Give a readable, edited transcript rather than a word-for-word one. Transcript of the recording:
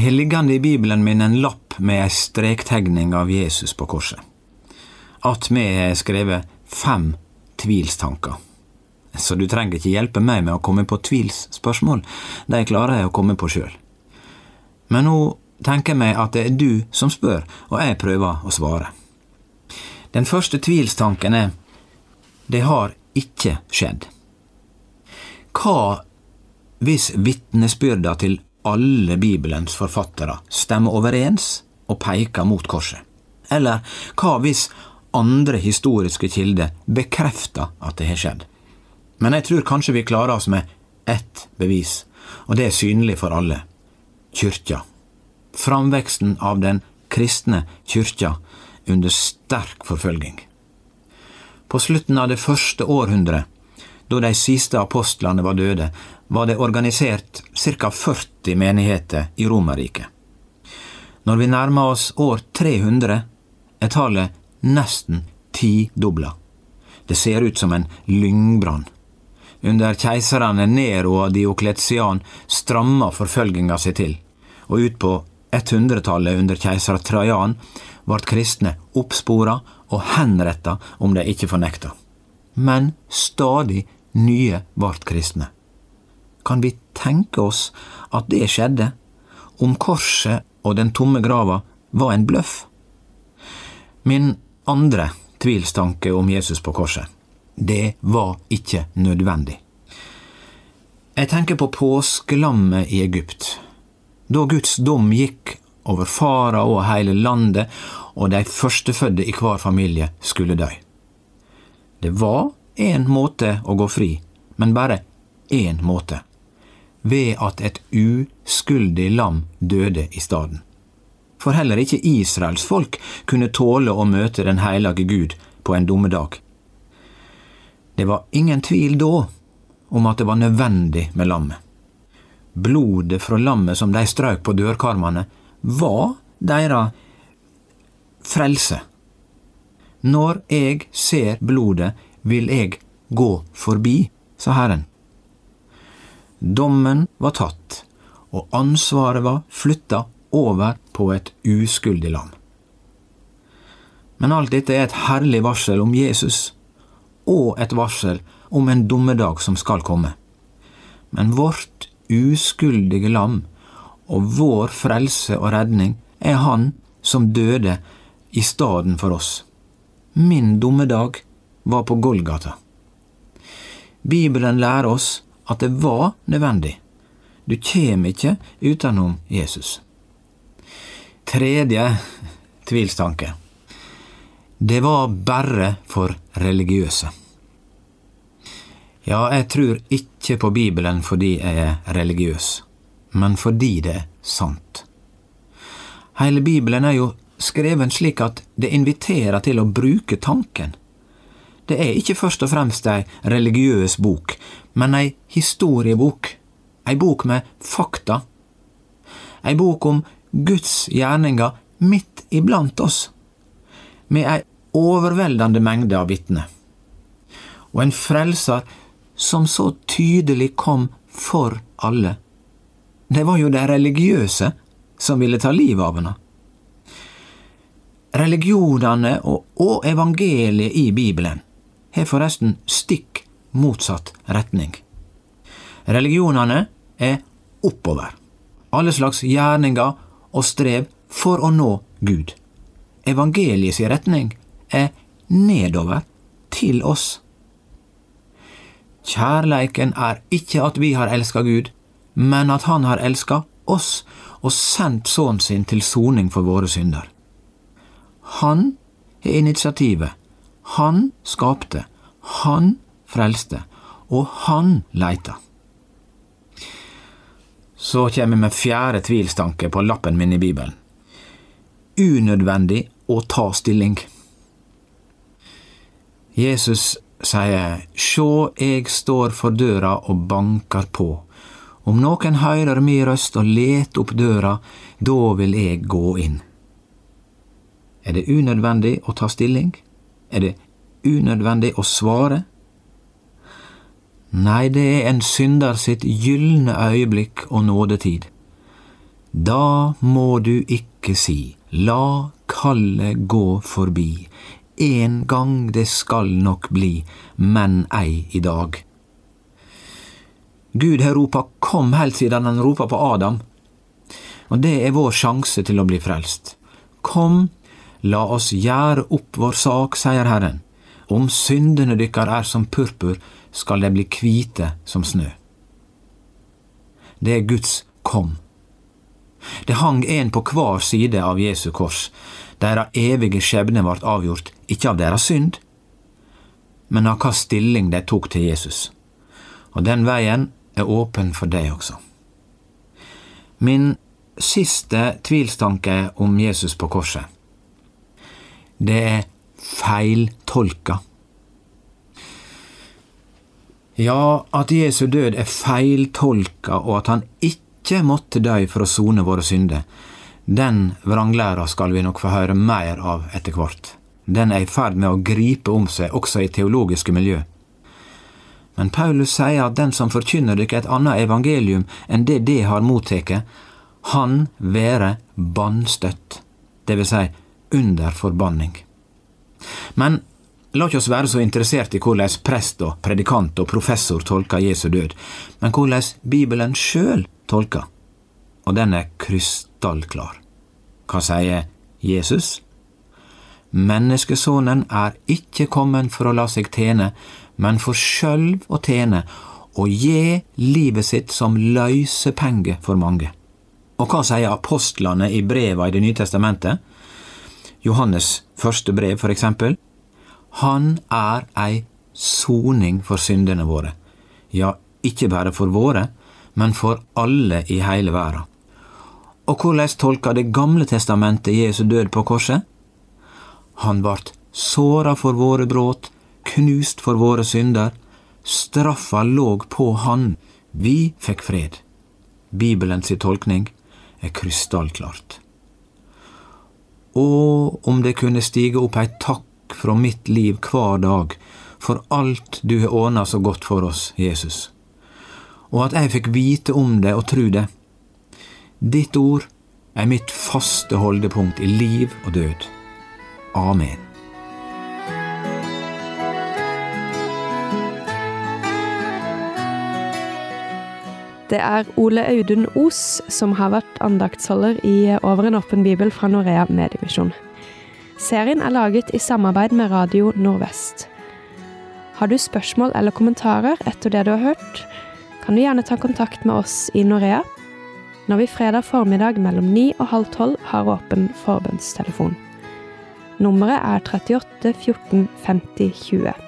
har liggende i Bibelen min en lapp med en strektegning av Jesus på korset. At vi har skrevet 5 tvilstanker. Så du trenger ikke hjelpe meg med å komme på tvilsspørsmål. De klarer jeg å komme på selv. Men nå tenker jeg meg at det er du som spør, og jeg prøver å svare. Den første tvilstanken er: det har ikke skjedd. Hva hvis vitnesbyrda til alle Bibelens forfattere stemmer overens og peker mot korset? Eller hva hvis andre historiske kilder bekrefter at det har skjedd? Men jeg tror kanskje vi klarer oss med ett bevis, og det er synlig for alle. Kyrkja. Framveksten av den kristne kyrkja under sterk forfølging. På slutten av det første århundret, da de siste apostlene var døde, var det organisert ca. 40 menigheter i Romerriket. Når vi nærmer oss år 300, er tallet nesten 10-doblet. Det ser ut som en lyngbrann. Under keiserne Nero og Diokletian stramma forfølginga seg til, og ut på 100-tallet under keiser Trajan ble kristne oppspora og henretta om de ikke fornekta. Men stadig nye ble kristne. Kan vi tenke oss at det skjedde om korset og den tomme grava var en bløff? Min andre tvilstanke om Jesus på korset: det var ikke nødvendig. Jeg tenker på påskelammet i Egypt, da Guds dom gikk over farao og hele landet, og de førstefødde i hver familie skulle dø. Det var en måte å gå fri, men bare en måte: ved at et uskyldig lam døde i staden. For heller ikke Israels folk kunne tåle å møte den hellige Gud på en dommedag. Det var ingen tvil da om at det var nødvendig med lammet. Blodet fra lammet som de strøk på dørkarmene var deres frelse. Når jeg ser blodet, vil jeg gå forbi, sa Herren. Dommen var tatt, og ansvaret var flyttet over på et uskyldig lam. Men alt dette er et herlig varsel om Jesus, og et varsel om en dommedag som skal komme. Men vårt uskyldige lam og vår frelse og redning er han som døde i staden for oss. Min dommedag var på Golgata. Bibelen lærer oss at det var nødvendig. Du kommer ikke utenom Jesus. Tredje tvilstanke: det var bare for religiøse. Ja, jeg tror ikke på Bibelen fordi jeg er religiøs, men fordi det er sant. Hele Bibelen er jo skreven slik at det inviterer til å bruke tanken. Det er ikke først og fremst en religiøs bok, men en historiebok. En bok med fakta. En bok om Guds gjerninger midt iblant oss, med en overveldende mengde av vitner. Og en frelser som så tydelig kom for alle. Det var jo de religiøse som ville ta livet av henne. Religionene og evangeliet i Bibelen har forresten stikk motsatt retning. Religionene er oppover. Alle slags gjerninger og strev for å nå Gud. Evangeliets retning er nedover til oss. Kjærleiken er ikke at vi har elsket Gud, men at han har elsket oss og sendt sønnen sin til soning for våre synder. Han er initiativet. Han skapte, han frelste, og han leita. Så kommer vi med fjerde tvilstanke på lappen min i Bibelen. Unødvendig å ta stilling. Jesus sier: «Sjå, jeg står for døra og bankar på. Om noen hører mi røst og let opp døra, da vil jeg gå inn.» Er det unødvendig å ta stilling? Er det unødvendig å svare? Nei, det er en synder sitt gyllene øyeblikk og nådetid. Da må du ikke si, la kallet gå forbi. En gang det skal nok bli, men ei i dag. Gud har ropat kom helt siden han ropa på Adam. Og det vår sjanse til å bli frelst. Kom, la oss gjøre opp vår sak, sier Herren. Om syndene dykkar som purpur, skal de bli hvite som snø. Det Guds kom. Det hang en på hver side av Jesu kors. Deres evige skjebne ble avgjort, ikke av deres synd, men av hva stilling de tok til Jesus. Og den veien åpen for deg også. Min siste tvilstanke om Jesus på korset, det feiltolka. Ja, at Jesu død feiltolka, og at han ikke måtte dø for å sone våre synder, den vranglæra skal vi nok få høre mer av etter hvert. Den I ferd med å gripe om seg, også I teologiske miljø. Men Paulus sier at den som forkynner dere et annet evangelium enn det de har motteket, han være bannstøtt, det vil si under forbanning. Men la oss være så interessert I hvordan prest og predikant og professor tolker Jesu død, men hvordan Bibelen selv tolker. Og den krystallklar. Hva sier Jesus? Menneskesonen ikke kommet for å la seg tjene, men for sjølv å tjene, og gi livet sitt som løsepenge for mange. Og hva sier apostlene I brevet I det nye testamentet? Johannes første brev for eksempel. Han ei soning for syndene våre. Ja, ikke bare for våre, men for alle I hele verden. Og hvordan tolker det gamle testamentet Jesu død på korset? Han vart såra for våre bråt, knust for våre synder, straffa låg på han, vi fikk fred. Bibelens tolkning krystallklart. Og om det kunne stige opp ei takk fra mitt liv hver dag, for alt du har ordnet så godt for oss, Jesus. Og at jeg fikk vite om det og tro det. Ditt ord mitt faste holdepunkt I liv og død. Amen. Det Ole Audun Os som har vært andaktsholder I Over en åpen bibel fra Norea Mediemisjon. Serien laget I samarbeid med Radio Nordvest. Har du spørsmål eller kommentarer etter det du har hørt, kan du gjerne ta kontakt med oss I Norea, når vi fredag formiddag mellom 9 og halv 12 har åpen forbønnstelefon. Nummeret 38 14 50 20.